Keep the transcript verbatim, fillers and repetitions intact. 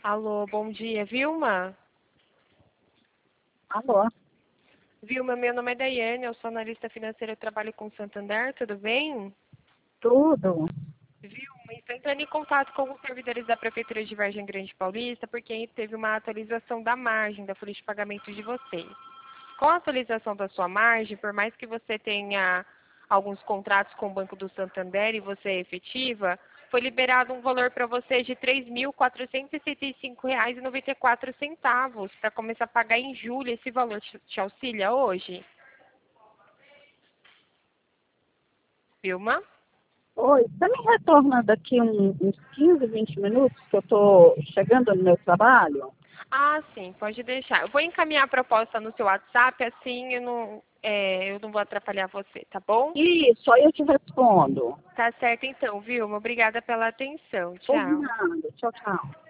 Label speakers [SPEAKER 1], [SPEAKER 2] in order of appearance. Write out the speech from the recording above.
[SPEAKER 1] Alô, bom dia, Vilma?
[SPEAKER 2] Alô?
[SPEAKER 1] Vilma, meu nome é Daiane, eu sou analista financeira, eu trabalho com o Santander, tudo bem?
[SPEAKER 2] Tudo.
[SPEAKER 1] Vilma, estou entrando em contato com os servidores da Prefeitura de Vargem Grande Paulista, porque teve uma atualização da margem da folha de pagamento de vocês. Com a atualização da sua margem, por mais que você tenha alguns contratos com o Banco do Santander e você é efetiva, foi liberado um valor para você de três mil quatrocentos e setenta e cinco reais e noventa e quatro centavos para começar a pagar em julho. Esse valor te, te auxilia hoje? Vilma?
[SPEAKER 2] Oi, você me retorna daqui um- uns quinze, vinte minutos que eu estou chegando no meu trabalho?
[SPEAKER 1] Ah, sim, pode deixar. Eu vou encaminhar a proposta no seu WhatsApp, assim eu não, é, eu não vou atrapalhar você, tá bom?
[SPEAKER 2] Isso, aí eu te respondo.
[SPEAKER 1] Tá certo então, Vilma. Obrigada pela atenção.
[SPEAKER 2] Por
[SPEAKER 1] Tchau.
[SPEAKER 2] nada. Tchau, tchau.